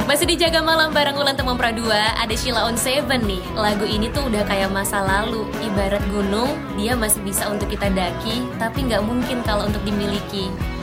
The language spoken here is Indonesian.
Masih dijaga malam bareng Ulan Temempra 2, ada Sheila on Seven nih. Lagu ini tuh udah kayak masa lalu. Ibarat gunung, dia masih bisa untuk kita daki, tapi nggak mungkin kalau untuk dimiliki.